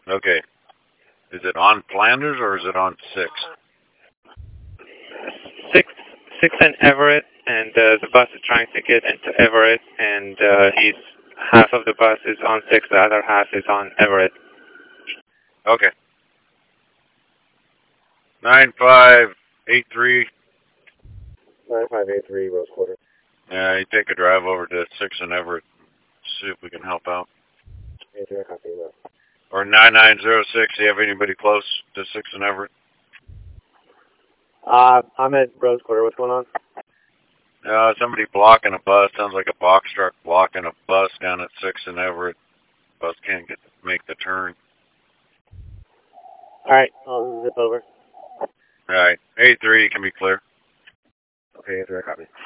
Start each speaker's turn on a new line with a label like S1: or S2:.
S1: Okay. Is it on Flanders or is it on 6?
S2: 6 in Everett, and the bus is trying to get into Everett, and he's half of the bus is on 6, the other half is on Everett.
S1: Okay. 9583.
S3: 9583, Rose Quarter.
S1: Yeah, you take a drive over to 6 in Everett. See if we can help out.
S3: 83, I copy that.
S1: Or 9906. Do you have anybody close to 6 in Everett?
S3: I'm at Rose Quarter. What's going on?
S1: Somebody blocking a bus. Sounds like a box truck blocking a bus down at 6 in Everett. Bus can't make the turn.
S3: All right, I'll zip over.
S1: All right. 83 can be clear.
S3: Okay, 83, I copy.